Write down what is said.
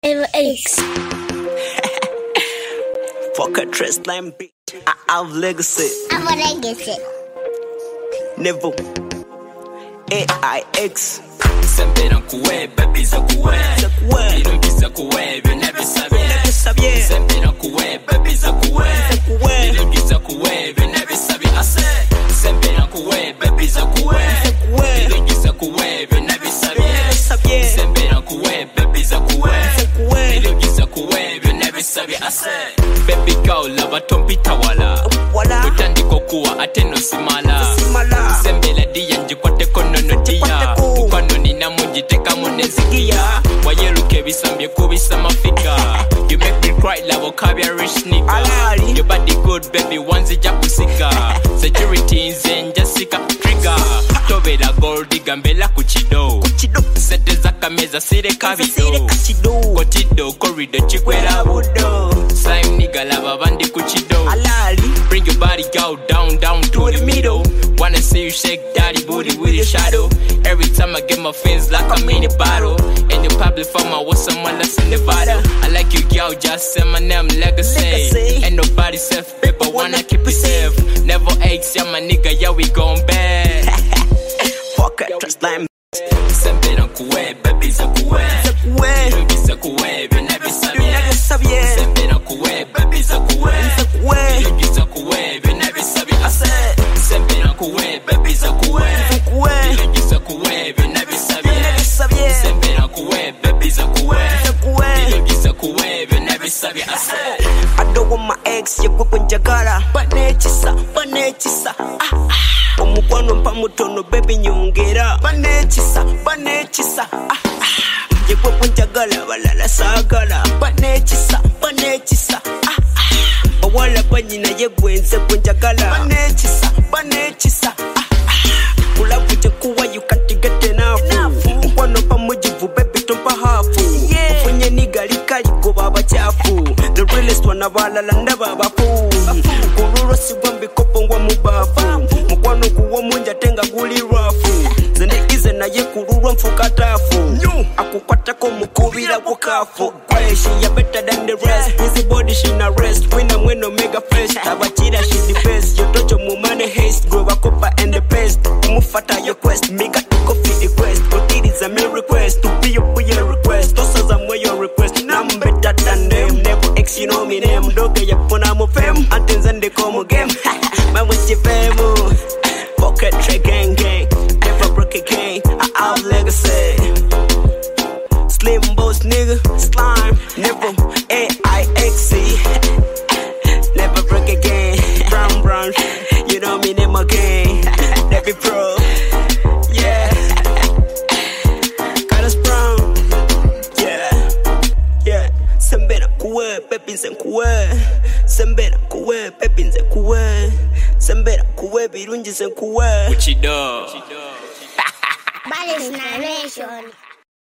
X. Fuck a trust line beat. I have legacy. I'm a legacy. Never. AIX. Sembera kuwe, baby za kuwe. Birungi za kuwe, never sabye. Sembera kuwe, baby za kuwe. Birungi za kuwe, never sabye. I say, sembera kuwe, baby za kuwe. Birungi za kuwe, never sabye. Sembera kuwe, baby za kuwe. Birungi za kuwe, never sabye. I say, baby girl, lava tompita wala. Kutandiko kuwa ateno simala. Sembela diya njikwate kono notia. Ukano nina munjiteka munezikia. Wayeluke bisambye kubisa mafika. You make me cry lavo kabya rich nigga. Your body good baby wanzija kusika. Security nze njasika trigger. Tobera gold digambela kuchido. Sete za kameza sire kabido. Kotido corridor chigwera budo. Slime nigga lava bandi kuchido. Bring your body go down to the middle. Wanna see you shake daddy booty with your shadow. Every time I get my fins like I'm in a bottle. And you probably found my with someone that's in Nevada. I like you girl, just say my name legacy. Ain't nobody safe, paper wanna keep it safe. Never eggs, yeah my nigga, yeah we gon' bad. Fuck it, trust line. Sembera kuwe, baby za kuwe. Birungi za kuwe, never sabye. Sembera kuwe, baby za kuwe. Birungi za kuwe, never sabye. I say, sembera kuwe, baby za kuwe. Birungi za kuwe, never sabye. Sembera kuwe, baby za kuwe. Birungi za kuwe, never sabye. I say, I don't want my ex, you go njagala. Banechisa. Omukwano mpamutono baby nyongera. Banechisa. Yegwe njagala balala sagala. Banechisa. Owala banyina yegwenze njagala. Banechisa. Kulavuje kuwa you can't get enough. Mukwano pamujivu baby tompa hafu. Ufunye nigalikali goba abachafu. The realest wana balala ndaba bafu. Kururo sigwambi kopo ngwa mubafu. Mukwano kuwa munja tenga guli rafu. Zende ize na ye kururo mfukatafu. Akukwatako mukubira kukafu. She ya better than the rest. Busy body she na rest. Winner mweno mega fresh. Tabachira she the best. Yotocho mumane haste. Grow a copa and the best. Umufata your quest. Mega tuko fit the quest. But it is a mere request. To be up with your request. Tosa za mwe your request. I'm better than them. Never ex you know me name. Doge ya pona mo fem. Antenzande komo game. Man with your famo. Pocket tray gang. Never broke a gang. I out legacy. Slim boss nigga, slime, never AIX. Never break again. Brown, you know me name again. Never pro, yeah. Got us brown, yeah. Sembera kuwe, pepins and kuwe. Sembera kuwe, pepins and kuwe. Sembera kuwe, birungi and kuwe. Uchido. Bali's narration.